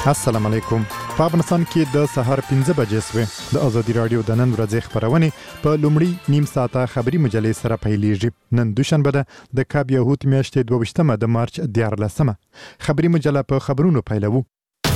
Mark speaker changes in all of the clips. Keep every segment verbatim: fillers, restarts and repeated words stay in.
Speaker 1: السلام علیکم. په افغانستان کې د سهار پنځه بجې سوې. د ازادي رادیو د نن ورځې خبرونه په لومړی نیم ساعته خبري مجلې سره پیلېږي. نن دوشنبه ده د کاب یهود میاشتې دوه ویشتمه د مارچ دیارلسمه. خبري مجله په خبرونو پیلوو.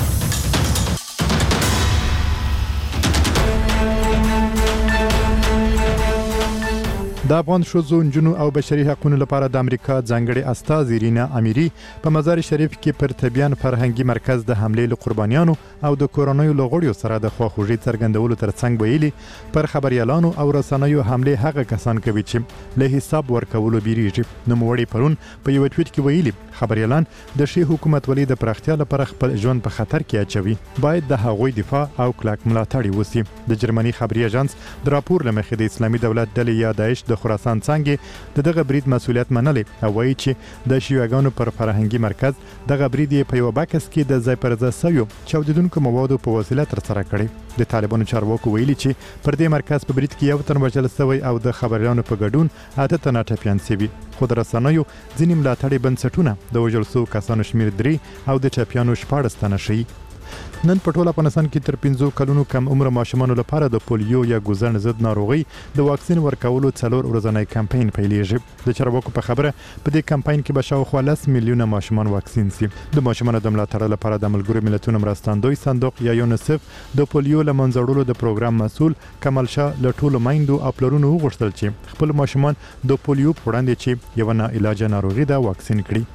Speaker 1: د افغان ښځو نجونو او بشري حقوقو لپاره د امریکا ځانګړي استازي رینا اميري په مزار شریف کې پر تبیان فرهنګي مرکز د حملې له قربانیانو او د کورونایي لغړیو سره د خواخوږي څرګندولو ترڅنګ ویلي پر خبريالانو او رسنیو حمله هغه کسان کوي چې له حساب ورکولو بیریږي. نو موړي پرون په یو ټویټ کې ویلي خبريالان د شي حکومت ولې د پراختیا لپاره خپل ژوند په خطر کې اچوي. باید د هغوی دفاع او کلک ملاتړ وسی. د جرمني خبري اژانس د راپور لمخې د اسلامي دولت ډلې یا داعش د خراسان څنګه د دغه برید مسولیت منلي او وایي چې د شیوعانو پر فرهنګي مرکز دغه برید په یو باکس کې د ځای پر ځای سویو چاودیدونکو موادو په وسیله تر سره کړي. د طالبانو چارواکو ویلي چې پر دې مرکز په برید کې یو تن وژل شوی او د خبريالانو په ګډون اته تنه ټپيان شوي. خو د رسنیو ځینې ملاتړي بنسټونه د وژل شوو کسانو شمیر درې او د ټپيانو شپاړس تنه شي. نن په ټول افغانستان کې تر پنځو کلونو کم عمر ماشومان لپاره د پولیو یا ګوزن ضد ناروغي د واکسین ورکولو څلور ورځنی کمپاین پیلېږي. د چارواکو په خبره په دې کمپاین کې به شاوخوا لس میلیونه ماشومان واکسین شي. د ماشومان د ملاتړ لپاره د ملګرو ملتونو مرستندوی صندوق یا یونیسف د پولیو لمنځړولو د پروګرام مسؤل کمال شاه له ټولو مایندو او پلرونو وغوښتل چې خپل ماشومان د پولیو په وړاندې چې یو نه علاج ناروغي ده واکسین کړي.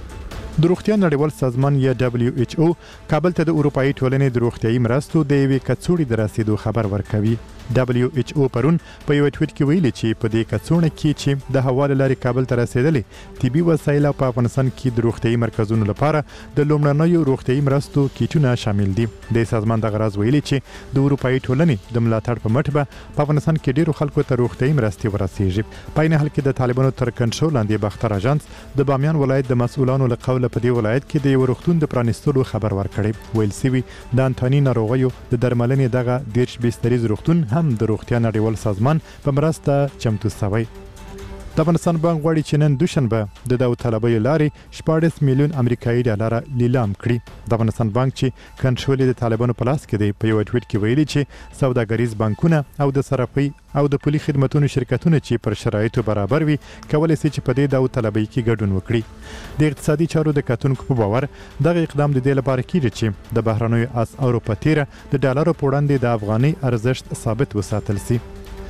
Speaker 1: د روغتیا نړیوال سازمان یا دبليو ایچ او کابل ته د اروپאי ټولنې د روغتیايي مرستو د یوې کڅوړې د رسیدو خبر ورکوي. دبليو ایچ او پرون په یو ټویټ کې ویلي چې په دې کڅوړه کې چې د حواله لري کابل ته رسیدلې طبي وسایل په افغانستان کې د روغتیايي مرکزونو لپاره د لومړنیو روغتیايي مرستو کیټونه شامل دي. د سازمان د غرض ویلي چې د اروپאי ټولنې د ملاتړ په مټ به په افغانستان کې ډیرو خلکو ته روغتیايي مرستې ورسیږي. په نه حال کې د طالبانو تر کنټرول لاندې باختر اژانس د بامیان ولایت د مسؤلانو له قوله په دې ولایت کې د یو روغتون د پرانیستلو خبر ورکړی. ویل سوي د انټونی ناروغیو د درملنې دغه دیرش بستریز روغتون هم د روغتیا نړیوال سازمان په مرسته چمتو شوی. د افغانستان بانک غواړي چې نن دوشنبه د داوطلبۍ لارې شپاړس میلیون امریکایي ډالر لیلام کړي. د افغانستان بانک چې کنټرول د طالبانو په لاس کې دی په یو ټویټ کې ویلي چې سوداګریز بانکونه او د صرافي او د پولي خدماتو شرکتونه چې پر شرایطو برابر وي کولای شي چې په دې داوطلبۍ کې ګډون وکړي. د اقتصادي چارو د کتونکو په باور دغه اقدام د دې لپاره کیږي چې د بهرنیو اسعارو په تیره د ډالرو په وړاندې د افغاني ارزښت ثابت وساتل شي.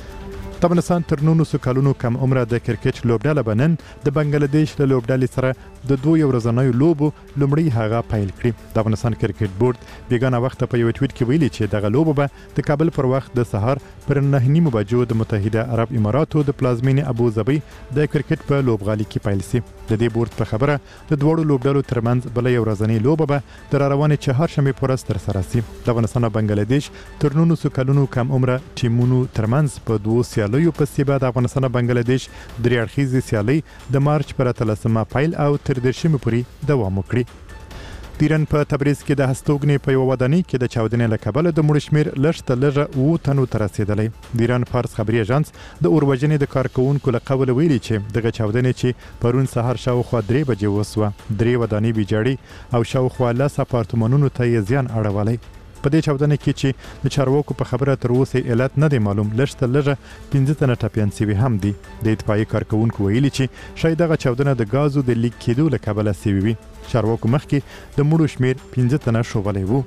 Speaker 1: د افغانستان تر نولسو کلونو کم عمره د کرکټ لوبډله بنن د بنگلاديش له لوبډلې سره د دوه ورځنیو لوبو لومړی هغه پیل کړی. د افغانستان کرکټ بورډ بیګانه وخت په یو ټویټ کې ویلي چې دغه لوبه به د کابل پر وخت د سهار پر نه نیمو بجو د متحده عرب اماراتو د پلازمینې ابو ظبي د کرکټ په لوبغالي کې پیل شي. د دې بورډ په خبره د دوړو لوبډلو ترمنځ بل یو ورځنی لوبه به د روانې چهارشنبه پورس تر سره شي. د افغانستان او بنگلاديش تر نولسو کلونو کم عمره ټیمونو ترمنځ په دوه سیالیو په سیبه د افغانستان او بنگلاديش درې اړخیزې سیالي د مارچ پر اتلسمه پیل او تر دېرشمه پورې دوام وکړي. د ایران په تبریز کې د هستوګنې په یو ودانۍ کې د چاودنې له کبله د مړو شمیر لږ ته لږه اووه تنو ته رسېدلی. د ایران فارس خبري اژانس د اوروژنې د کارکوونکو له قوله ویلي چې دغه چاودنې چې پرون سهار شاوخوا درې بجې وسوه درې ودانۍ ویجاړي او شاوخوا لس اپارتمانونو ته یې زیان اړولی. په دې چاودنه کې چې د چارواکو په خبره تر اوسه علت نه دی معلوم لږ ته لږه پنځه تنه ټپيان شوي هم دي. د اطفائیې کارکوونکو ویلي چې شاید دغه چاودنه د غازو د لیک کېدو له کبله شوې وي. چارواکو مخکې د مړو شمیر پنځه تنه ښودلی وو.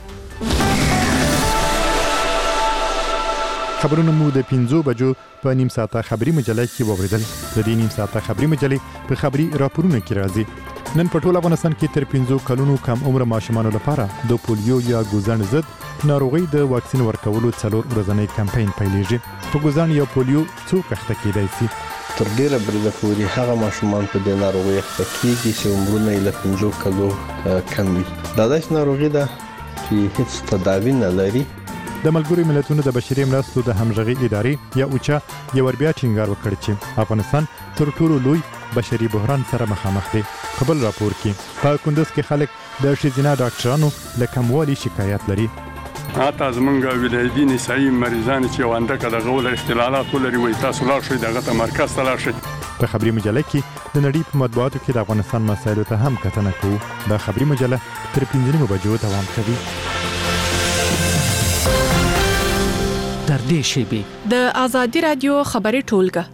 Speaker 1: خبرونه مو د پنځو بجو په نیم ساعته خبري مجله کې واوریدل. د دې نیم ساعته خبري مجلې په خبري راپورونو کې راځي. نن په ټول افغانستان کې تر پنځو کلونو کم عمر ماشومان لپاره د پولیو یا ګوزن ضد ناروغي د واکسین ورکولو څلور ورځنی کمپاین پیلېږي. په ګوزن یا پولیو څوک اخته کېدای شي؟
Speaker 2: تر ډیره بریده پورې هغه ماشومان په دې ناروغي اخته کېږي چې عمرونه یې له پنځو کلو کم وي. دا داسې ناروغي ده چې هیڅ تداوی نه لري.
Speaker 1: د ملګرو ملتونو د بشري مرستو د همغږي ادارې یا اوچا یو ور بیا ټینګار وکړ چې افغانستان تر ټولو لوی بشري بحران سره مخامخ دی. خپل راپور کې په کندوز کې خلک د ښځینه ډاکټرانو له کموالي شکایت لري.
Speaker 3: حتی زمونږ ولایتي نسایي مریضان چې وانده کده غول اختلالات ولري وي تاسو لاړ شئ دغه مرکز ته لاړ شئ.
Speaker 1: په خبري مجله کې د نړۍ په مطبوعاتو کې د افغانستان مسایلو ته هم کتنه کوو. دا خبري مجله تر پنځه نیمو بجو دوام کوي.
Speaker 4: در دې شیبې
Speaker 5: د آزادي رادیو خبري ټولګه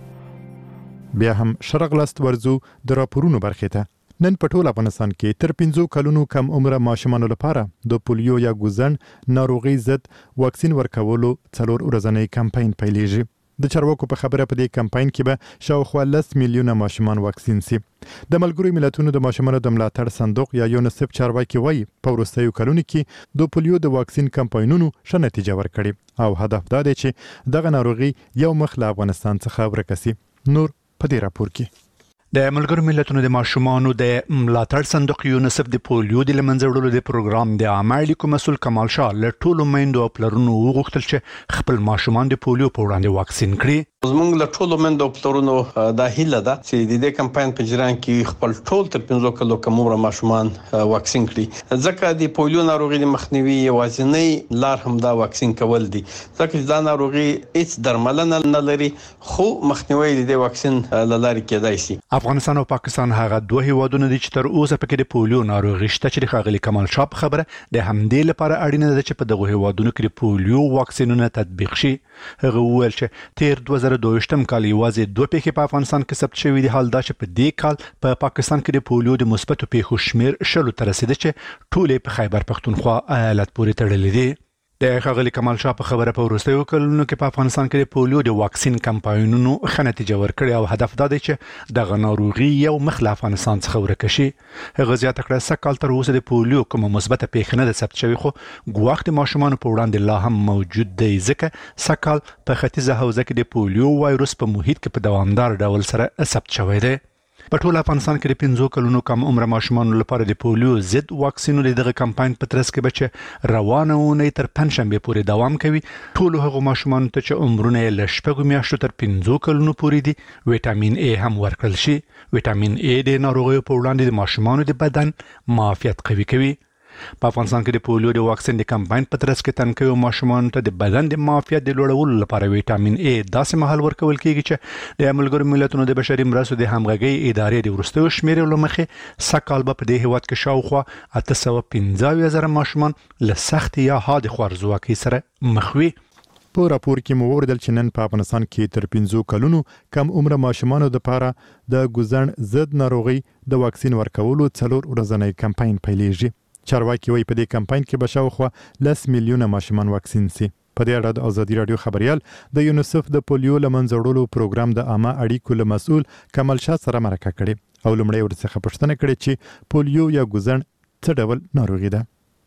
Speaker 1: بیا هم شرق لاست ورزو د راپورونو برخې ته. نن په ټول افغانستان کې تر پنځو کلونو کم عمره ماشومانو لپاره د پولیو یا ګوزن ناروغي ضد واکسین ورکولو څلور ورځنی کمپاین پیلېږي. د چارواکو په خبره په دې کمپاین کې به شاوخوا لس میلیونه ماشومان واکسین سي. د ملګرو ملتونو د ماشومانو د ملاتړ صندوق یا یونیسف چارواکي وایي په وروستیو کلونو کې د پولیو د واکسین کمپاینونو ښه نتیجه ورکړې او هدف دا دی چې دغه ناروغي یو مخ له افغانستان څخه ورکه سي. نور په دې راپور کې
Speaker 6: د ملګرو ملتونو د ماشومانو د ملاتړ صندوق یونیسف د پولیو د لمنځه وړلو د پروګرام د عامه اړیکو مسؤل کمال شاه له ټولو میندو او پلرونو وغوښتل چې خپل ماشومان د پولیو په وړاندې واکسین کړي.
Speaker 2: زموږ له ټولو میندو او پلرونو دا هیله ده چې د دې کمپاین په جریان کې خپل ټول تر پنځو کلو کم عمره ماشومان واکسین کړي، ځکه د پولیو ناروغي د مخنیوي یوازینی لار هم دا واکسین کول دي، ځکه دا ناروغي هیڅ درملنه نه لري خو مخنیوي د دې واکسین لارې کېدای شي.
Speaker 6: افغانستان او پاکستان هغه دوه هیوادونه دي چې تر اوسه پکې د پولیو ناروغي شته چې د ښاغلي کمال شاه خبره د همدې لپاره اړینه ده چې په دغه هیوادونو کې د پولیو واکسینونه تطبیق شي. هغه وویل چې تیر دوه زره دوه ویشتم کال یوازې دوه پیښې په افغانستان کې ثبت شوې دي، حال دا چې په دې کال په پا پاکستان کې د پولیو د مثبتو پیښو شمیر شلو ته رسیده چې ټولې په خیبر پښتونخوا ایالت پورې تړلې دي. د ښاغلي کمال شاه په خبره په وروستیو کلونو کې په افغانستان کې د پولیو د واکسین کمپاینونو ښه نتیجه ورکړې او هدف دا دی چې دغه ناروغي یو مخ له افغانستان څخه ورکه شي. هغه زیاته کړه سږ کال تر اوسه د پولیو کومه مثبته پیښه نه ده ثبت شوې، خو ګواښ د ماشومانو په وړاندې لا هم موجود دی، ځکه سږ کال په ختیځه حوزه کې د پولیو وایروس په محیط کې په دوامدار ډول سره ثبت شوی دی. په ټول افغانستان کې د پنځو کلونو کم عمره ماشومانو لپاره د پولیو ضد واکسینونو دغه کمپاین په ترڅ کې به چې روانه اونۍ تر پنځشنبې پورې دوام کوي. ټولو هغو ماشومانو ته چې عمرونه یې له شپږو میاشتو تر پنځو کلونو پورې دي ویټامین ای هم ورکړل شي. ویټامین ای د ناروغیو په وړاندې د ماشومانو د بدن معافیت قوي کوي. په افغانستان کې د پولیو د واکسین د کمپاین په ترڅ کې تنکیو ماشومانو ته د بدن د معافیت د لوړولو لپاره ویټامین ای داسې مهال ورکول کیږي چې د ملګرو ملتونو د بشري مرستو د همغږۍ ادارې د وروستیو شمیرې له مخې سږ کال به په دې هیواد کې شاوخوا اته سوه پنځه اویا زره ماشومان له سختې یا حادې خوارځواکۍ سره مخ وي.
Speaker 1: په راپور کې مو وردل چې نن په افغانستان کې تر پنځو کلونو کم عمره ماشومانو لپاره د ګوزن ضد ناروغي د واکسین ورکولو څلور ورځنی کمپاین پیلېږي. چارواکي وایي په دې کمپاین کې به شاوخوا لس میلیونه ماشومان واکسین سي. په دې اړه د آزادي رادیو خبريال د یونیسف د پولیو لمنځه وړلو پروګرام د عامه اړیکو له مسؤل کمال شاه سره مرکه کړې او لومړی ورڅخه پوښتنه کړې چې پولیو یا ګوزن څه ډول ناروغي ده.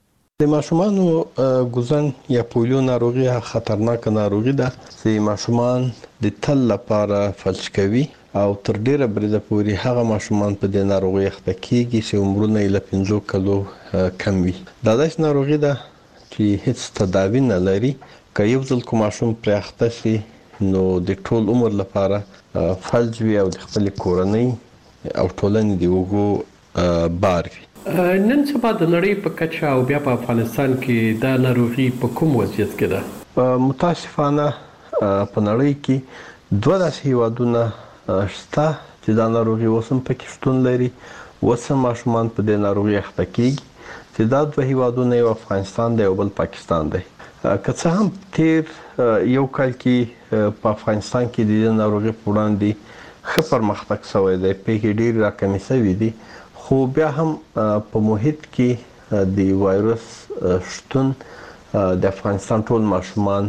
Speaker 2: د ماشومانو ګوزن یا پولیو ناروغي خطرناک ناروغي ده چې ماشومان د تل لپاره فلج کوي او تر ډیره بریده پورې هغه ماشومان په دې ناروغي اخته کیږي چې عمرونه یې له پنځو کلو کم وي. دا داسې ناروغي ده چې هیڅ تداوی نه لري. که یو ځل کوم ماشوم پرې اخته شي نو د ټول عمر لپاره فلج وي او د خپل کورنۍ او ټولنې د وګو بار وي.
Speaker 7: نن سبا د نړۍ په کچه او بیا په افغانستان کې دا ناروغي په کوم وضعیت کې ده؟
Speaker 2: متاسفانه په نړۍ کې دوه داسې هیوادونه شته چې دا ناروغي اوسم پکې شتون لري، اوسم ماشومان په دې ناروغي اخته کیږي، چې دا دوه هیوادونه یو افغانستان دی او بل پاکستان دی. که څه هم تیر یو کال کې په افغانستان کې د دې ناروغي په وړاندې ښه پرمختګ شوی دی، پیښې ډېرې راکمې شوې دي، خو بیا هم په محیط کې د وایرس شتون د افغانستان ټول ماشومان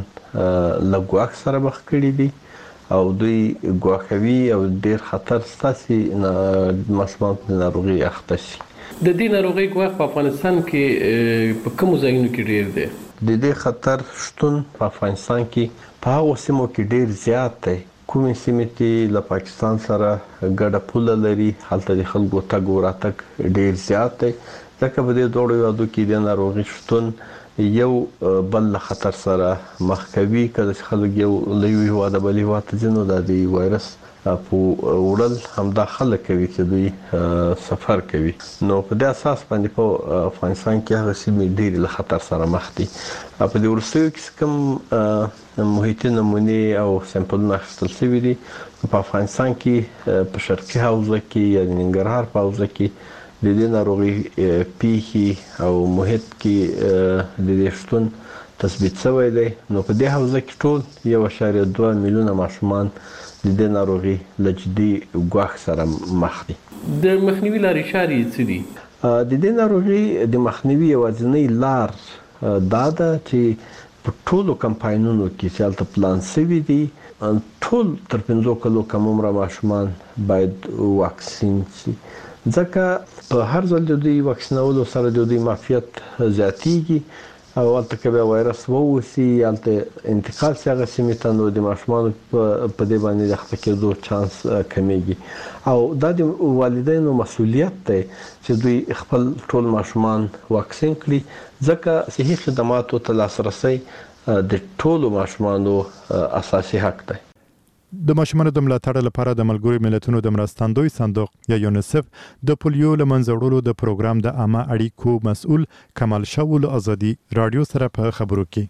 Speaker 2: له ګواښ سره مخ کړي دي او دوی ګواښوي او ډېر خطر شته چې ماشومان په ناروغي اخته شي.
Speaker 7: د دې ناروغي ګواښ په افغانستان کې په کومو ځایونو کې ډېر دی؟
Speaker 2: د دې خطر شتون په افغانستان کې په هغو سیمو کې ډېر زیات دی. کومې سیمې چې له پاکستان سره ګډه پوله لري هلته د خلکو تګ او راتګ ډېر زیات دی، ځکه په دې دواړو هیوادو کې د ناروغي شتون یو بل خطر سره مخ کوي. کله چې خلک یو له یو هیواده بل هیواد ته ځي نو د وایرس په وړل همدا خلک کوي چې دوی سفر کوي. نو په دې اساس باندې په افغانستان کې هغه سیمې ډېر له خطر سره مخ دي. په دې ورستیو کې کوم محیطي نمونې او سمپلونه اخیستل شوي دي. په افغانستان کې په شرقي حوزه کې یا ننګرهار په حوزه کې د دې ناروغي پیښې او محیط کې د دې شتون تثبیت شوی دی. نو په دې حوزه کې ټول یو اشاریه دوه میلیونه ماشومان د دې ناروغي له جدي ګواښ سره مخ دي.
Speaker 7: د مخنیوي لارې چارې څه دي؟
Speaker 2: د دې ناروغي د مخنیوي یوازینۍ لار دا ده چې په ټولو کمپاینونو کې چې هلته پلان شوي دي ټول تر پنځو کلو کم عمره ماشومان باید واکسین شي، ځکه په هر ځل د دوی واکسینولو سره د دوی معافیت زیاتیږي او هلته که بیا وایرس ووسي هلته انتقال شي هغه سیمې ته، نو د ماشومانو په دې باندې د خفه کېدو چانس کمیږي. او دا د والدینو مسؤلیت دی چې دوی خپل ټول ماشومان واکسین کړي، ځکه صحي خدماتو ته لاسرسی د ټولو ماشومانو اساسي حق دی.
Speaker 1: د ماشومانو د ملاتړ لپاره د ملګرو ملتونو د مرستندوی صندوق یا یونیسف د پولیو له منځه وړلو د پروګرام د عامه اړیکو مسؤل کمال شاول آزادي رادیو سره په خبرو کې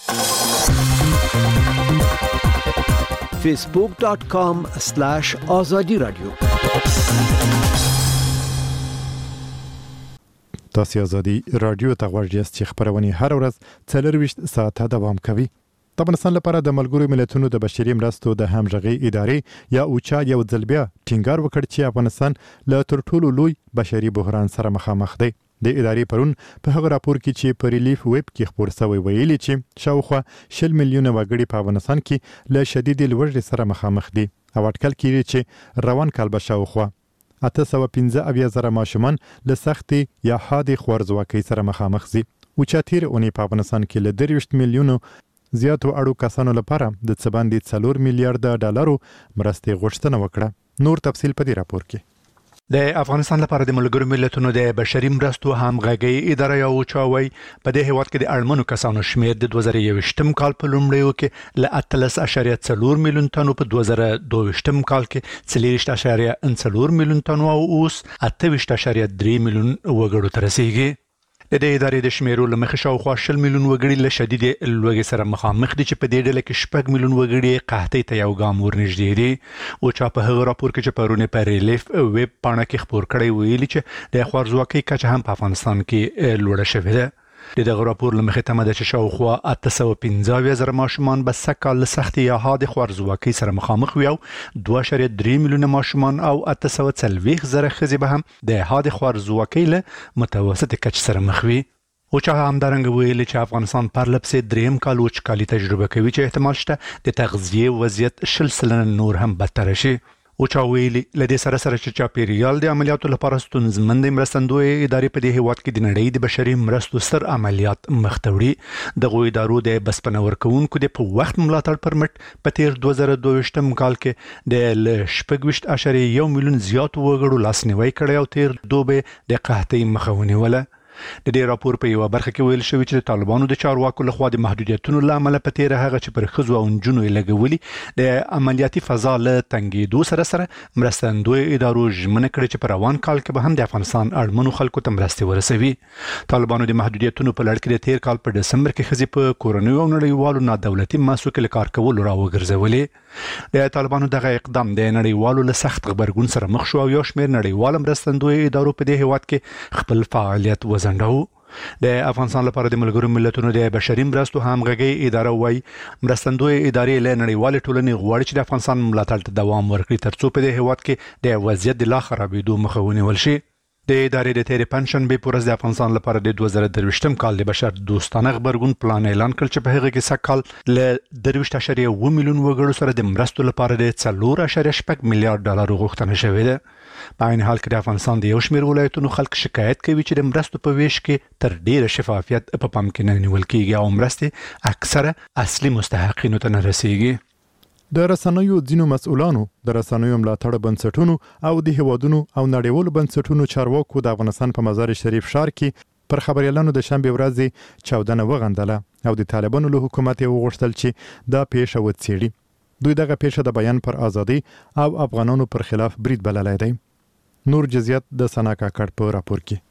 Speaker 4: facebook dot com slash azadi radio.
Speaker 1: تاسو آزادي رادیو ته غواړئ چې خبرونه هر ورځ څلور ساعته دوام کوي. د افغانستان لپاره د ملګرو ملتونو د بشري مرستو د همغږي ادارې یا اوچا یو ځل بیا ټینګار وکړ چې افغانستان له تر ټولو لوی بشري بحران سره مخامخ دی. د ادارې پرون په هغه راپور کې چې په ریلیف ویب کې خبر شوی ویلي چې شاوخوا شل میلیونه وګړي په افغانستان کې له شدید لوږې سره مخامخ دي او اټکل کیږي چې روان کال به شاوخوا اته سوه پنځه اویا زره ماشومان له سختې یا حادې خوارځواکۍ سره مخامخ دي. اوچا تیر اونۍ په افغانستان کې له درویشت میلیونو زیاتو اړو کسانو لپاره د څه باندې څلور میلیارډ ډالرو مرستې غوښتنه وکړه. نور تفصیل په دې راپور کې.
Speaker 6: د افغانستان لپاره د ملګرو ملتونو د بشري مرستو همغږي اداره یا اوچا وايي په دې هیواد کې د اړمنو کسانو شمیر د دوه زره یوویشتم کال په لومړیو کې له اتلس اعشاریه څلور میلیون تنو په دوه زره دوه ویشتم کال کې څلوېښت اعشاریه څلور میلیون تنو او اوس اته ویشت اعشاریه درې میلیون وګړو ته رسیږي. د دې ادارې د شمیرو له مخې شاوخوا شل میلیون وګړي له شدید لوږې سره مخامخ دي چې په دې ډله کې شپږ میلیون وګړي قحطۍ ته یو ګام ورنږدې دي. اوچا په هغه راپور کې چې پرونه په ریلیف ویب پاڼه کې خپور کړی ویلي چې د خوارځواکۍ کچه هم په افغانستان کې لوړه شوې ده. د دغه راپور له مخې تمه ده چې شاوخوا اته سوه پنځه اویا زره ماشومان به سږ له سختې یا حادې خوارځواکۍ سره مخامخ وي او دوه اعشاریه درې میلیونه ماشومان او اته سوه څلوېښت زره ښځې به هم د حادې خوارځواکۍ له متوسطې کچې سره مخ وي. اوچا همدارنګه ویلي چې افغانستان پرلپسې دریم کال وچکالي تجربه کوي چې احتمال شته د تغذیې وضعیت شل سلنه نور هم بدتر شي. اوچا ویلي له دې سره سره چې چاپیریال د عملیاتو لپاره ستونزمن دی، مرستندوی ادارې په دې هیواد کې د نړۍ د بشري مرستو ستر عملیات مخ ته وړي. دغو ادارو د بسپنه ورکوونکو د په وخت ملاتړ پر مټ په تیر دوه زره دوه ویشتم کال کې د له شپږ ویشت اعشاریه یو میلیون زیاتو وګړو لاسنیوی کړی او تیر دوبه د قحطۍ مخه ونیوله. د دې راپور په یو برخه کې ویل شوی چې د طالبانو د چارواکو لخوا د محدودیتونو له امله په تیر هغه چې پر ښځو او نجونو یې لګولي د عملیاتي فضا له تنګېدو سره سره مرستندوی ادارو ژمنه کړې چې په روان کال کې به هم د افغانستان اړمنو خلکو ته مرستې ورسوي. طالبانو د محدودیتونو په لړ کې د تیر کال په ډسمبر کې ښځې په کورنیو او نړیوالو نادولتي مؤسسو کې له کار کولو راوګرځولې. د طالبانو دغه اقدام د نړیوالو له سخت غبرګون سره مخ شو او یو شمېر نړیوال مرستندوی ادارو په دې هیواد کې خپل فعالیت وځنډاوه. د افغانستان لپاره د ملګرو ملتونو د بشري مرستو همغږي اداره وايي مرستندوی ادارې له نړیوال ټولنې غواړي چې د افغانستان ملاتړ ته دوام ورکړي ترڅو په دې هیواد کې د وضعیت د لا خرابېدو مخه ونیول شي. د ادارې د تیرې پنځشنبې په ورځ د افغانستان لپاره د دوه زره درویشتم کال د بشر دوستانه غبرګون پلان اعلان کړ چې په هغه کې سږ کال له درویشت اعشاریه اووه میلیون وګړو سره د مرستو لپاره د څلور اعشاریه شپږ میلیارډ ډالرو غوښتنه شوې ده. په عین حال کې د افغانستان د یو شمېر ولایتونو خلک شکایت کوي چې د مرستو په ویش کې تر ډیره شفافیت په پام کې نه نیول کیږي او مرستې اکثره اصلي مستحقینو ته نه رسیږي.
Speaker 1: د رسنیو ځینو مسؤلانو د رسنیو ملاتړ بنسټونو او د هیوادونو او نړیوالو بنسټونو چارواکو د افغانستان په مزار شریف ښار کې پر خبريالانو د شنبه ورځې چاودنه وغندله او د طالبانو له حکومت یې وغوښتل چې دا پیښه وڅېړي. دوی دغه پیښه د بیان پر ازادي او افغانانو پر خلاف برید بللی دی. نور جزئیات د سنا کاکړ په راپور کې.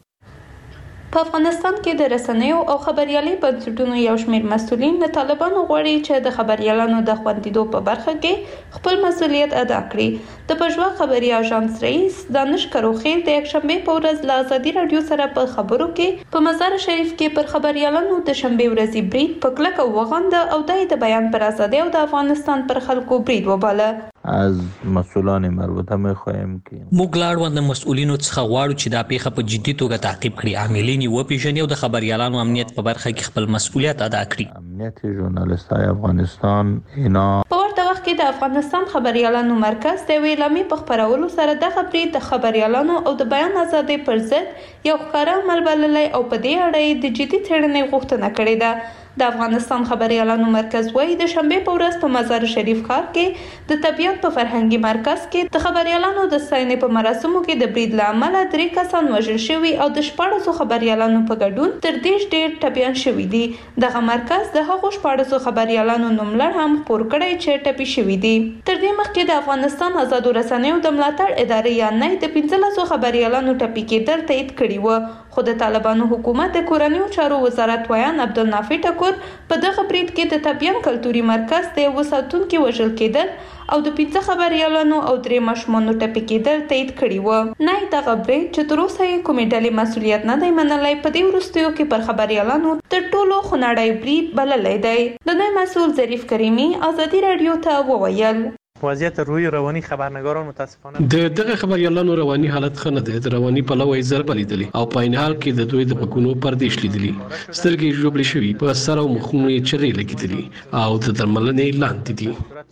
Speaker 8: په افغانستان کې د رسنیو او خبريالي بنسټونو یو شمېر مسؤلین د طالبانو غواړي چې د خبريالانو د خوندیدو په برخه کې خپل مسؤلیت ادا کړي. د پژوا خبري اژانس رئیس دانش کروخیل د یکشنبه په ورځ له ازادي رادیو سره په خبرو کې په مزار شریف کې پر خبريالانو د شنبه ورځې برید په کلکه وغنده او د بیان پر ازادي او د افغانستان پر خلکو برید وباله.
Speaker 9: از مسئولان مربوطه می‌خواهیم که
Speaker 10: موږ لاړوند مسؤلینو څخه غواړو چې دا پیښه په جدي توګه تعقیب کړي، عاملین یې وپیژني او د خبريالانو امنیت په برخه کې خپل مسؤلیت ادا کړي.
Speaker 9: امنیت ژورنالیستای افغانستان اینا
Speaker 8: په ورته وخت کې د افغانستان خبريالانو مرکز د ویلامي په خبرولو سره د خبري د خبريالانو او د بیان ازادي پر ضد یو ښکارا عمل بللی او په دې اړه د جدي څېړنې غوښتنه کړې ده. د افغانستان خبريالانو مرکز وایي د شنبه په ورځ په مزار شریف ښار کې د طبيعت په فرهنګي مرکز کې د خبريالانو د ستاینې په مراسمو کې د برید له امله درې کسان وژل شوي او د شپاړسو خبريالانو په ګډون تر دېرش ډېر ټپیان شوي دي. دغه مرکز د هغو شپاړسو خبريالانو نوملړ هم خپور کړی چې ټپي شوي دي. تر دې مخکې د افغانستان آزادو رسنیو د ملاتړ ادارې یا نه د پنځلسو خبريالانو ټپي کېدل تایید کړي و، خو د طالبانو حکومت د کورنیو چارو وزارت ویان عبدالنافع ټکور په دغه برید کې د طبيعت کلتوري مرکز د یو ساتونکو وژل کېدل او د پنځه خبريالانو او درې ماشومانو ټپي کېدل تایید کړي و. نه دغه برید چې تر اوسه یې کومې ډلې مسؤلیت نه دی منلی په دې وروستیو کې پر خبريالانو تر ټولو خونړی برید بللی دی. د نوی مسؤل ظریف کریمي ازادي رادیو ته وویل
Speaker 11: وضعیت روی روانی خبرنگاران متاسفانه
Speaker 7: د دغه خبريالانو رواني حالت خنه ده. د رواني په لوي ضرب لیدلی او په عین حال کې د دوی د پکونو پردیش لیدلی، سترګې جوړې شوي، په سر او مخونه چرې لګیدلی او د درملنې لاندې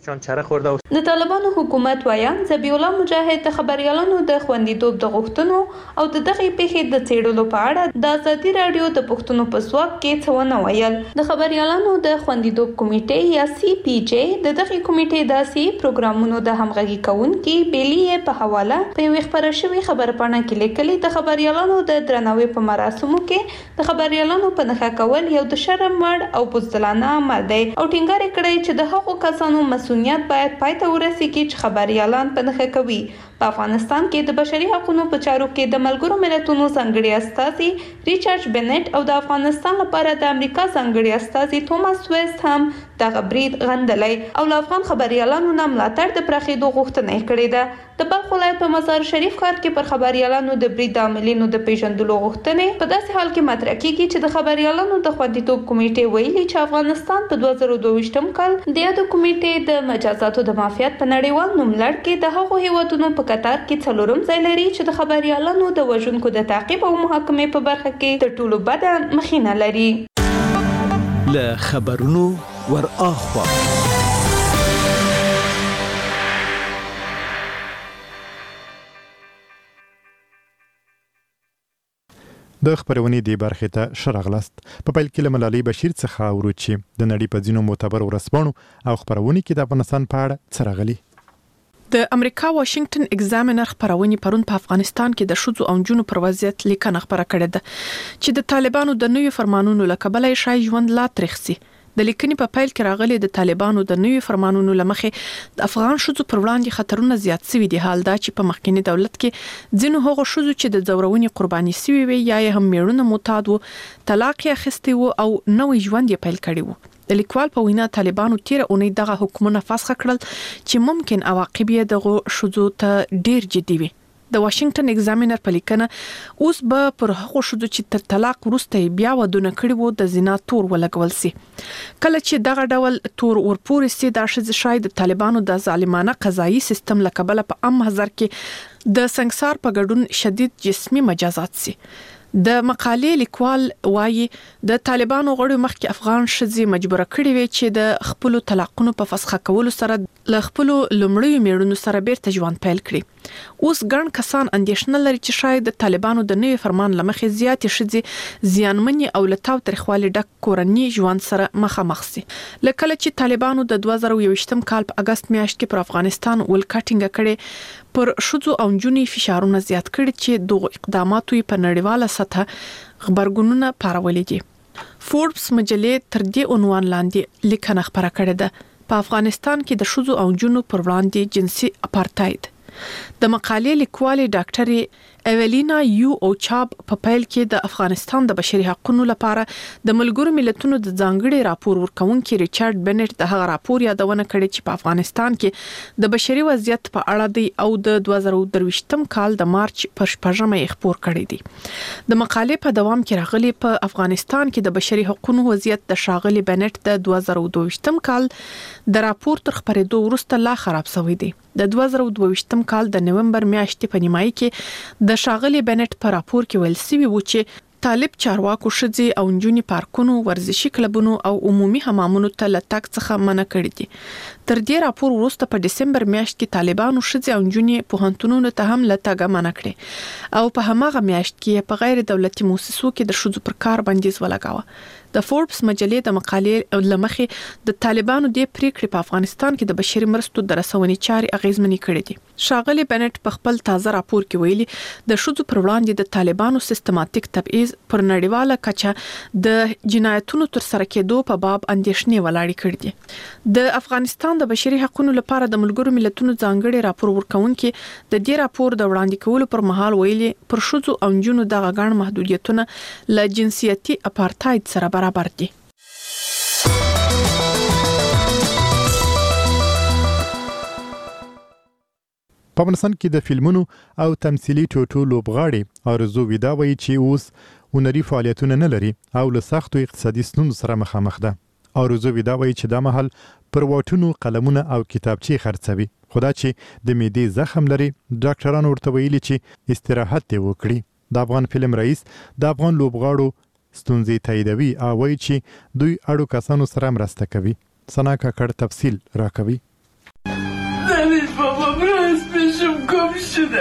Speaker 7: دي.
Speaker 8: د طالبانو حکومت ویان ذبیح الله مجاهد د خبريالانو د خوندیتوب د غوښتنو او د دغه پیښې د څېړلو په اړه د ازادي رادیو د پښتنو په ځواک کې څه ونه ویل. د خبريالانو د خوندیتوب کمیټې یا سی پی جی د دغه کمیټې داسې پروګرامونو د همغږي کوونکي بیلی په حواله په یو خبره شوی خبرپاڼه کې لیکلي د خبريالانو د درناوي په مراسمو کې د خبريالانو په نښه کول یو د شرم وړ او بزدلانه عمل دی او ټینګار کړی چې د هغو کسانو مسؤلیت باید پای ته ورسیږي چې خبريالان په نښه کوي. په افغانستان کې د بشري حقوقو په چارو کې د ملګرو ملتونو ځانګړي استازي ریچارډ بنټ او د افغانستان لپاره د امریکا ځانګړي استازي توماس ویست هم دغه برید غندلی او له افغان خبريالانو نه ملاتړ د پراخېدو غوښتنه یې کړې ده. د بلخ ولایت په مزار شریف ښار کې پر خبريالانو د برید د عاملینو د پیژندلو غوښتنې په داسې حال کې مطرح کېږي چې د خبريالانو د خوندیتوب کمیټې ویلي چې افغانستان په دوه زره دوه ویشتم کال د یادو کمیټې د مجازاتو د معافیت په نړیوال نوملړ کې د هغو هیوادونو په قطار کې څلورم ځای لري چې د خبريالانو د وژونکو د تعقیب او محاکمې په برخه کې تر ټولو بده مخینه لري.
Speaker 4: له خبرونو ور اخوا
Speaker 1: د خبرونې دی برخه ته شرغلست په پیل کې ملالي بشیر څخه اورو چې د نړۍ په ځینو معتبر ورسپانو او خبرونې کې د افغانستان په اړه څرغلي.
Speaker 5: د امریکا واشنگټن ایگزامینر خبرونه پرون په افغانستان کې د شذو او جنو پر وضعیت لیکنه خبره کړې ده چې د طالبانو د نوي فرمانونو لکبلای شای ژوند لا ترخسي. د لیکنې په پیل کې راغلي د طالبانو د نوي فرمانونو لمخې د افغان شذو پر وړاندې خطرونه زیات شوي دي. حال دا چې په مخکینی دولت کې ځینو هغو شذو چې د زورونې قرباني شوي وي یا هم میړونه معتاد وو، طلاق یې اخیستی وو او نوې ژوند یې پیل کړی وو. د لیکوال په وینا طالبانو تیر اونۍ دغه حکومت فسخ کړل چې ممکن عواقب یې دغه شذو ته ډیر جدي وي. د واشنگټن ایگزامینر په لیکنه اوس به پر هغو شذو چې تر طلاق وروسته بیا ودونه کړي وو د زنا تور ولګول سي. کله چې دغه ډول تور ورپورې سي د شذ شاید طالبانو د ظالمانه قضایي سیستم لکبله په عام هزار کې د سنگسار په ګډون شدید جسمي مجازات سي. د مقالې لیکوال وایي د طالبانو غړو مخکې افغان شذي مجبور کړي وي چې د خپل طلاقونو په فسخ کولو سره ل خپل لمړی میړونو سره بیرته ژوند پیل کړي. اوس ګڼ کسان اندېښنه لري چې شاید د طالبانو د نوي فرمان لمخې زیات شذي زیانمنې او لتاو ترخوالي ډک کورنی ژوند سره مخامخ سي. لکه چې طالبانو د دوه زره یوویشتم کال په اگست میاشت کې پر افغانستان ولکټینګ کړي پر شذو او جنونی فشارونه زیات کړي چې دغه اقداماتو په نړیواله سطح خبرګونونه پارولې دي. فوربس مجلې تر دې عنوان لاندې لیکنه خبره کړې ده په افغانستان کې د ښځو او نجونو پر وړاندې جنسي اپارټاید. د مقالې لیکوال ډاکټر ایولینا یو او چاب په پیل کې د افغانستان د بشري حقوقو لپاره د ملګرو ملتونو د ځانګړي راپور ورکونکي ریچارډ بنټ د هغه راپور یادونه کړې چې په افغانستان کې د بشري وضعیت په اړه دی او د دوه زره درویشتم کال د مارچ پر شپږمه یې خبر کړی دی. د مقالې په دوام کې راغلي په افغانستان کې د بشري حقوقو وضعیت د شاغلي بنټ د دوه زره دوه کال د راپور تر خبرېدو وروسته لا خراب شوی دی. د دوه زره دوه کال د نومبر میاشتې په نیمایي کې د شاغلي بنټ په راپور کې ویل شوی و چې طالب چارواکو شذي او نجونی پارکونو ورزشي کلبونو او عمومي حمامونو ته لټک څخه منع کړی دي. تر دې راپور وروسته په دسمبر میاشت کې طالبانو شذي او نجونی پوهنتونونو ته هم لټک منع کړی او په هماغه میاشت کې په غیر دولتي مؤسسو کې د شذو پر کار بندیز ولګاوه. د فوربس مجلې د مقالې لمخې د طالبانو د پریکړې په افغانستان کې د بشري مرستو د رسونې چاري اغیزمنې کړې دي. شاغلي بنټ په خپل تازه راپور کې ویلي د شذو پر وړاندې د طالبانو سیستماتیک تبعیض پر نړیواله کچه د جنایتونو تر سره کېدو په باب اندېښنې ولاړې کړې دي. د افغانستان د بشري حقوقو لپاره د ملګرو ملتونو ځانګړي راپور ورکونکي د دې راپور د وړاندې کولو پر مهال ویلي پر شذو او نجونو د غاڼ محدودیتونه له جنسیتي اپارټاید سره برابر دي.
Speaker 1: په افغانستان کې د فلمونو او تمثيلي ټوټو لوبغاړي ارزو ودا وایي چې اوس هنري فعالیتونه نه لري او له سختو اقتصادي ستونزو سره مخامخ ده. ارزو ودا وایي چې دا مهال پر واټونو قلمونه او کتابچې خرڅوي. خدا چې د معدې زخم لري ډاکټرانو ورته ویلي چې استراحت دی وکړي. د افغان فلم رئیس د افغان لوبغاړو ستونزې تاییدوي او وایي چې دوی اړو کسانو سره مرسته کوي. سنا کاکړ تفصیل راکوي.
Speaker 12: نمیش بابا براز پیشم گم شده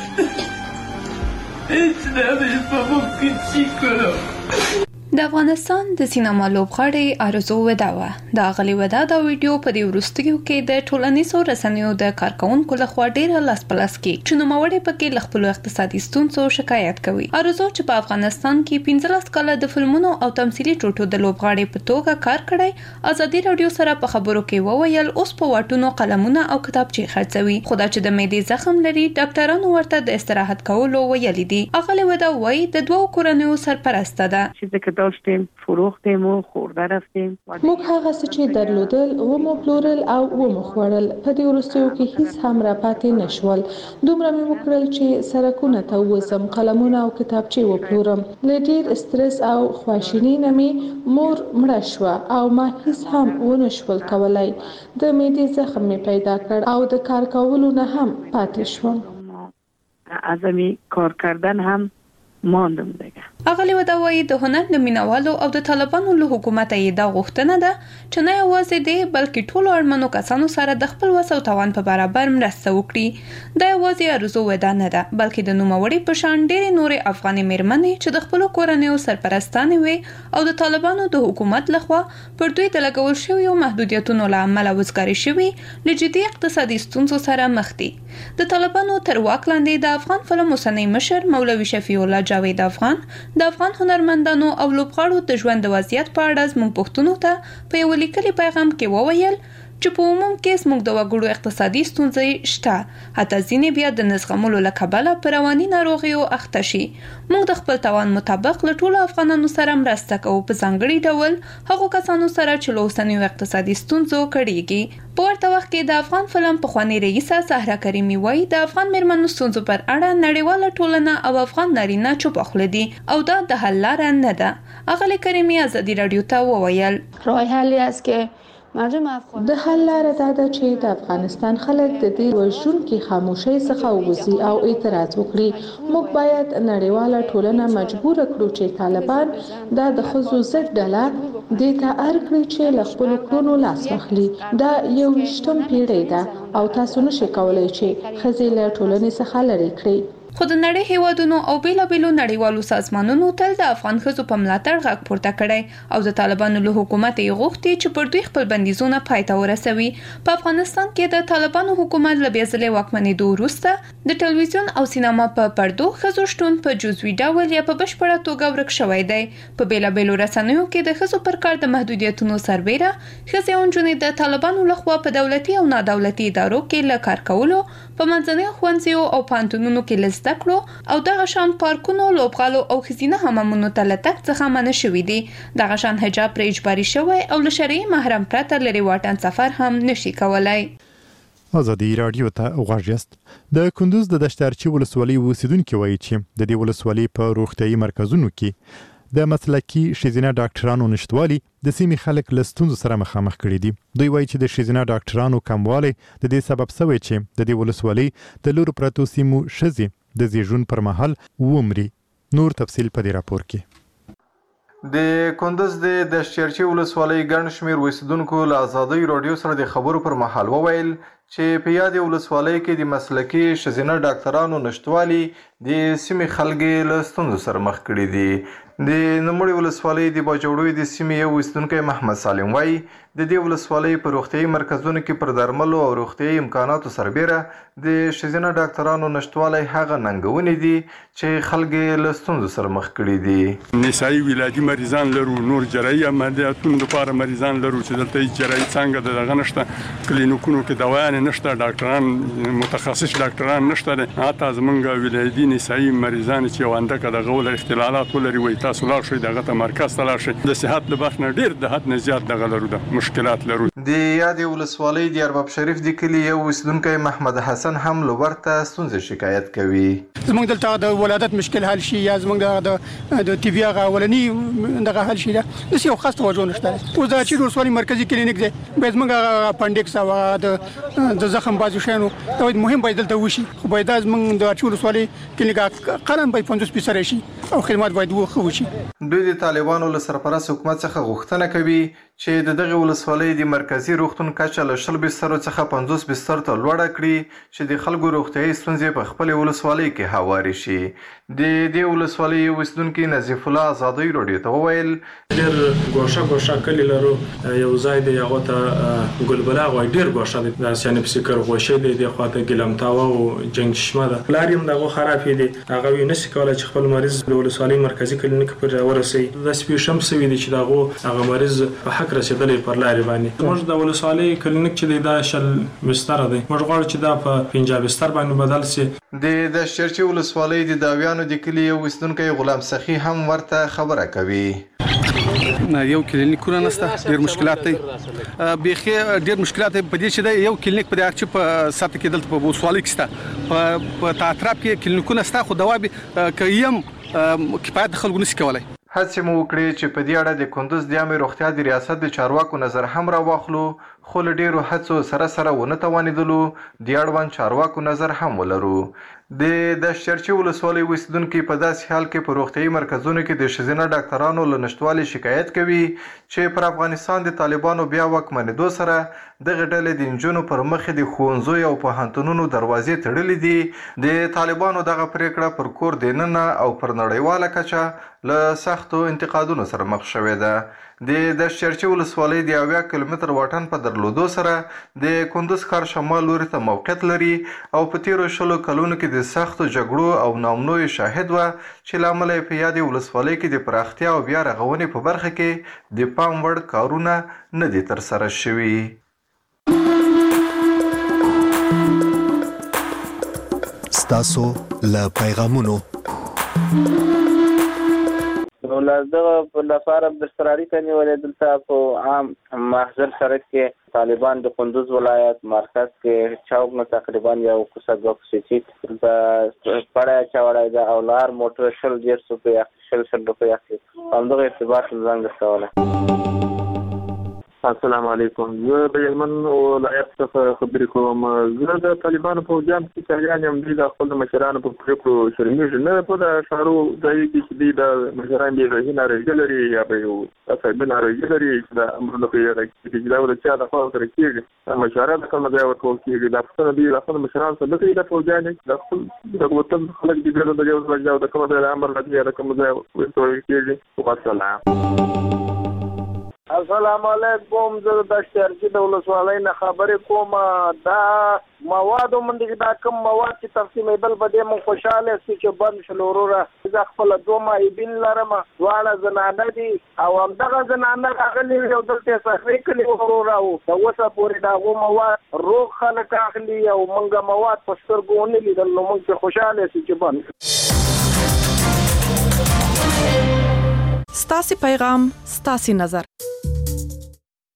Speaker 12: هیچ نمیش بابا چی کنم.
Speaker 8: د افغانستان د سینما لوبغاړي ارزو وداوه د اغلی ودا دا ویډیو په دې ورستیو کې د ټولنیزو رسنیو د کارکونکو لخوا ډیره لاس پلاس کې چې نوموړي پکې ل خپل اقتصادي ستونزو شکایت کوي. ارزو چې په افغانستان کې پنځلس کاله د فلمونو او تمثيلي ټوټو د لوبغاړي په توګه کار کړی ازادي رادیو سره په خبرو کې وویل اوس په واټونو قلمونه او کتابچې خرڅوي. خدا چې د معدې زخم لري ډاکټرانو ورته د استراحت کولو ویلي دي. اغلی ودا وایي د دوه کورنیو سرپرسته ده.
Speaker 13: داشتیم فروختیم و خورده رفتیم.
Speaker 14: موږ هغه څه چې درلودل و مو پلورل او و مو خوړل. په دې وروستیو کې هیڅ هم را پاتې نشول. دومره مې وکړل چې سرکونه ته ووځم، قلمونه او کتابچې وپلورم. له ډېر استرس او خواشینۍ نه مې مور مړه شوه او ما هیڅ هم ونه شول کولی. د معدې زخم مې پیدا کړ او د کار کولو نه هم پاتې شوم.
Speaker 13: از همین کار کردن هم ماندم دیگه.
Speaker 8: اغلی ودا وایي د هنر د مینوالو او د طالبانو له حکومت یې دا غوښتنه ده چې نه یوازې دی بلکې ټولو اړمنو کسانو سره د خپل وس او توان په برابر مرسته وکړي. دا یوازې ارزو ودا نه ده بلکې د نوموړي په شان ډېرې نورې افغاني میرمنې چې د خپلو کورنیو سرپرستانې وي او د طالبانو د حکومت لخوا پر دوی د لګول شویو محدودیتونو له امله وزګارې شوي له جدي اقتصادي ستونزو سره مخ دي. د طالبانو تر واک لاندې د افغان فلم اوسنی مشر مولوي شفیع الله جاوید افغان د افغان هنرمندانو او لوبغاړو د ژوند د وضعیت په اړه زموږ پښتنو ته په یو لیکلي پیغام کې وویل چې په عموم کې زموږ د وګړو اقتصادي ستونزې شته، حتی ځینې بیا د نزغملو له کبله په رواني ناروغیو اخته شي. موږ د خپل توان مطابق له ټولو افغانانو سره مرسته کوو، په ځانګړي ډول هغو کسانو سره چې له اوسنیو اقتصادي ستونزو کړېږي. په ورته وخت کې د افغان فلم پخوانۍ رئیسه سهره کریمي وایي د افغان میرمنو ستونزو پر اړه نړیواله ټولنه او افغان نارینه چوپه خوله دي او دا د حل لاره نه ده. اغلی کریمي ازادي رادیو ته وویل
Speaker 14: راه حلی است که د حل لاره دا ده چې د افغانستان خلک د دې وژونکي خاموشۍ څخه ووځي او اعتراض وکړي. موږ باید نړیواله ټولنه مجبور کړو چې طالبان دا د ښځو ضد ډله دې ته اړ کړي چې له خپلو کړنو لاس واخلي. دا یوویشتم پیړۍ ده او تاسو نشئ کولی چې ښځې له ټولنې څخه لرې کړئ.
Speaker 8: خو د نړۍ هیوادونو او بیلابیلو نړیوالو سازمانونو تل د افغان ښځو په ملاتړ غږ پورته کړی او د طالبانو له حکومت یې غوښتي چې پر دوی خپل بندیزونه پای ته ورسوي. په افغانستان کې د طالبانو حکومت له بیا ځلې واکمنېدو وروسته د ټلویزیون او سینما په پردو ښځو شتون په جزوي ډول یا په بشپړه توګه ورک شوی دی. په بیلابیلو رسنیو کې د ښځو پر کار د محدودیتونو سربیره ښځې او نجونې د طالبانو لخوا په دولتي او نادولتي ادارو کې له کار کولو په منځنیو ښوونځیو او پوهنتونونو کې له زده کړو او دغه شان پارکونو، لوبغالو او ښځینه حمامونو ته له تګ څخه منع شوي دي. دغه شان حجاب پرې اجباري شوی او له شرعي محرم پرته لرې واټن سفر هم نشي کولای.
Speaker 1: ازادي رادیو ته غوږ یاست. د کندوز د دشتارچي ولسوالۍ اوسیدونکي وایي چې د دې ولسوالۍ په روغتیايي مرکزونو کې د مسلکي ښځینه ډاکټرانو نشټوالي د سیمې خلک له ستونزو سره مخامخ کړي دي. دوی وایي چې د ښځینه ډاکټرانو کموالی د دې سبب شوی چې د دې ولسوالۍ د لورو پرتو سیمو ښځې د زیږون پر مهال ومري. نور تفصیل په دې راپور کې.
Speaker 15: د کندوز د دشتارچي ولسوالۍ ګڼ شمېر اوسیدونکو له ازادۍ رادیو سره د خبرو پر مهال وویل چې په یادې ولسوالۍ کې د مسلکي ښځینه ډاکټرانو نشټوالي د سیمې خلک له ستونزو سره مخ کړي دي. د نوموړې ولسوالۍ د باجوړوي د سیمې یو اوسیدونکی محمد سالم وایي د دې ولسوالۍ په روغتیايي مرکزونو کې پر درملو او روغتیايي امکاناتو سربیره د ښځینه ډاکټرانو نشټوالی هغه ننګونې دي چې خلک له ستونزو سره مخ کړي دي.
Speaker 3: نسایي ولادي مریضان لرو، نور جراحي عملیاتونو لپاره مریضان لرو چې دلته هیڅ جراحي څانګه د دغه نشته، کلینیکونو کې دوايانې نشته، ډاکټران متخصص ډاکټران نشته. حتی زمونږ ولادي نسایي مریضان چې یو اندکه دغه ولر اختلالات ولري وایي تاسو لاړ شئ دغه ته مرکز ته لاړ شئ. د صحت له بخت نه ډېر د حد نه زیات دغه لرو ده مشکلات لرو.
Speaker 15: د یادې ولسوالۍ د ارباب شریف د کلي یو اوسیدونکی محمد حسن هم له ورته ستونزې شکایت کوي.
Speaker 16: زموږ دلته د ولادت مشکل حل شي یا زموږ د د طبي هغه اولني دغه حل شي داسې یو خاص توجه نشته. اوس د چیرې ولسوالۍ مرکزي کلینیک دی باید زموږ اپنډکس او د د زخم بازو شیانو دا باید مهم باید دلته وشي. خو باید زموږ د چیرې ولسوالۍ کلینیک قرن باید پنځوس فیصد شي او خدمات باید وشي.
Speaker 15: دوی د طالبانو له سرپرست حکومت څخه غوښتنه کوي چې د دغه ولسوالۍ د مرکزي روغتون کچه له شل بسترو څخه پنځوس بستر ته لوړه کړي چې د خلکو روغتیايي ستونزې په خپل ولسوالۍ کې هواري شي. د دې ولسوالۍ اوسیدونکي نظیف الله ازادۍ رادیو ته وویل
Speaker 17: ډېر ګوښه ګوښه کلي لرو، یو ځای دی هغه ته ګلبلاغ وایي ډېر ګوښه دی، داسې یعنې پسې کرغوشۍ دی، دې خوا ته ګیلمتاوه او جنګ چشمه ده، لارې هم د هغو خرابې دي. هغه وی نشي کولی چې خپل مریض د ولسوالۍ مرکزي کلینیک پورې ورسوي. داسې پېښه هم شوي دي چې د هغو هغه مریض په حق رسېدلی پر لارې باندې. زموږ د ولسوالۍ کلینیک چې دی دا شل بستره دی، موږ غواړو چې دا په پنځه بستر باندې بدل شي.
Speaker 15: د دشتارچي ولسوالۍ د داویانو د کلي یو اوسیدونکی غلام سخي هم ورته خبره کوي.
Speaker 18: یو کلینیکونه نشته، ډېر مشکلات دی، بیخي ډېر مشکلات دی په دې چې دی یو کلینیک په دې چې په ساته کې دلته په ولسوالۍ کې شته، په اطراف کې کلینیکونه شته خو دوا به کیم کفایت د خلکو نشي کولی.
Speaker 15: هڅې مو وکړې چې په دې اړه د کندوز د عامې روغتیا د ریاست د چارواکو نظر هم راواخلو، خو له ډېرو هڅو سره سره ونه توانېدلو د اړوند چارواکو نظر هم ولرو. د دشتارچي ولسوالۍ اوسیدونکي په داسې حال کې په روغتیايي مرکزونو کې د ښځینه ډاکټرانو له نشتوالي شکایت کوي چې پر افغانستان د طالبانو بیا واکمنېدو سره دغه ډلې د نجونو پر مخې د ښوونځیو او پوهنتونونو دروازې تړلې دي. د طالبانو دغه پریکړه پر کور دننه او پر نړیواله کچه له سختو انتقادونو سره مخ شوې ده. د دشتارچي ولسوالۍ د اویا کیلومتر واټن په درلودو سره د کندوز ښار شمال لوري ته موقعیت لري او په تیرو شلو کلونو کې د سختو جګړو او ناامنیو شاهد وه چې له امله یې په یادې ولسوالۍ کې د پراختیا او بیا رغونې په برخه کې د پام وړ کارونه نه دي ترسره شوي.
Speaker 19: ستاسو له پیغامونو
Speaker 20: دغه په لپاره د اضطراري کنیولې دلته په عام محضر سړک کې طالبان د کندوز ولایت مرکز کې چوک نو تقریبا یو کوڅه دوه کوڅې دلته پړی چاوړی ده او لار موټر شل ډېر روپۍ شل شل روپۍ اخلي. همدغه ارتباط له ځان رسولی.
Speaker 21: السلام علیکم. زه د هلمند ولایت څخه خبرې کوم. زه د طالبانو په جام کې چریان یم. دوی د خپل مشرانو په پرېکړو شرمېږي نه په د ښارو ځای کې چې دوی د مشران دي د ناروغي لري یا به یو عصبي ناروغي لري چې د امرونو په اړه کې دا د چا د خوا سره کېږي مشوره د کوم ځای ورکول کېږي. دا پښتنه دي د خپل مشران سره لکه د فوجان د خپل د وطن خلک دي د یو ځای د کوم ځای د امر لري د کوم ځای ورکول کېږي. والسلام.
Speaker 22: السلام علیکم. زه د شهرجی د ولسوالۍ نه خبرې کوم. دا مواد ومنډي دا کوم مواد چې تقسیمېدل به دې مونږ خوشاله سي چې بند شل وروره. زه خپل دوه مایبین لرم دواړه زنانه دي او همدغه زنانه راغلي یو دلته صحرې کلي وروره او د اوسه پورې دا غو مواد روغ خلک اخلي او مونږه مواد په سترګو ونه لیدل نو مونږ خوشاله سي چې بند.
Speaker 5: ستاسي پیغام ستاسي نظر.